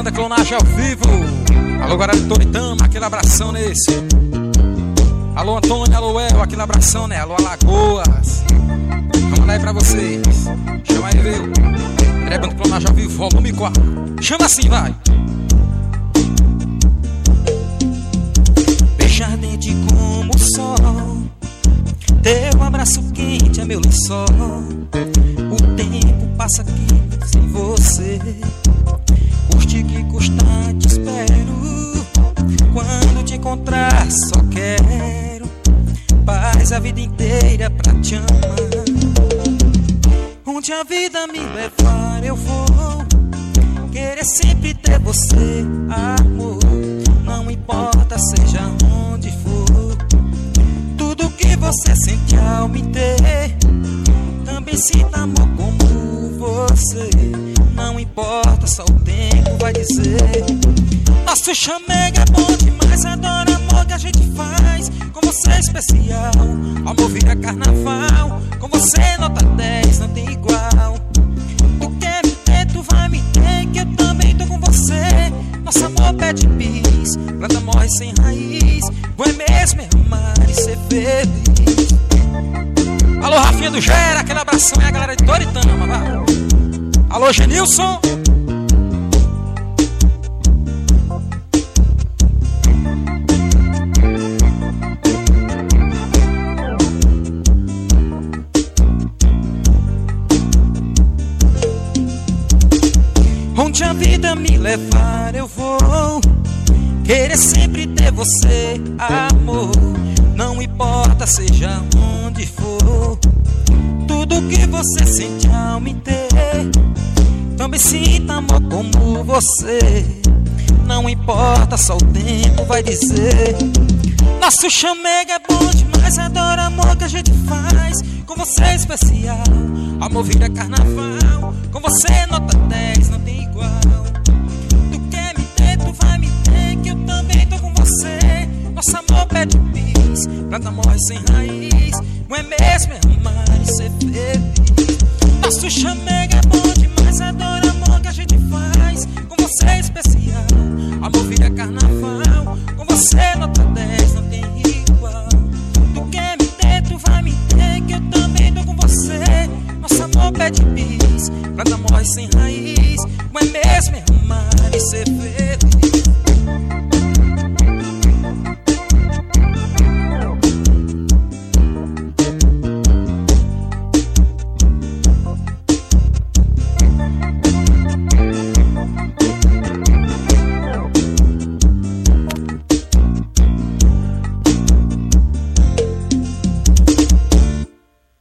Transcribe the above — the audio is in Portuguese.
banda Clonagem ao vivo. Alô, galera de Toritama, aquele abração nesse. Alô, Antônio, alô, El, aquele abração, né? Alô, Alagoas. Vamos aí pra vocês. Chama aí, viu? É banda Clonagem ao vivo, volume 4. Chama assim, vai. Beijo ardente como o sol, teu abraço quente é meu lençol. O tempo passa aqui sem você, custe que custar te espero. Quando te encontrar só quero paz a vida inteira pra te amar. Onde a vida me levar eu vou querer sempre ter você, amor. Não importa seja onde for, tudo que você sente ao me ter, também sinta amor como você. Não importa, só o tempo vai dizer. Nosso chamego é bom demais, adoro o amor que a gente faz. Com você é especial, amor vira carnaval. Com você nota 10, não tem igual. Tu quer me ter, tu vai me ter, que eu também tô com você. Nosso amor pede bis, planta morre sem raiz. Bom é mesmo é amar e ser feliz. Alô, Rafinha do Gera, aquele abração é a galera de Toritama, vai. Alô, Genilson. Onde a vida me levar eu vou querer sempre ter você, amor. Não importa seja onde for, tudo que você sente ao me ter, também sinta amor como você. Não importa, só o tempo vai dizer. Nosso chamego é bom demais, adoro o amor que a gente faz. Com você é especial, amor vira carnaval. Com você nota 10, não tem igual. Tu quer me ter, tu vai me ter, que eu também tô com você. Nosso amor pede bis, planta morre sem raiz. Não é mesmo é amar e ser feliz. Nosso chamego é bom demais, adoro o amor que a gente faz. Com você é especial, amor vira carnaval. Com você nota 10, não tem igual. Tu quer me ter, tu vai me ter, que eu também tô com você. Nosso amor pede bis, planta morre sem raiz. Não é mesmo é amar e ser feliz.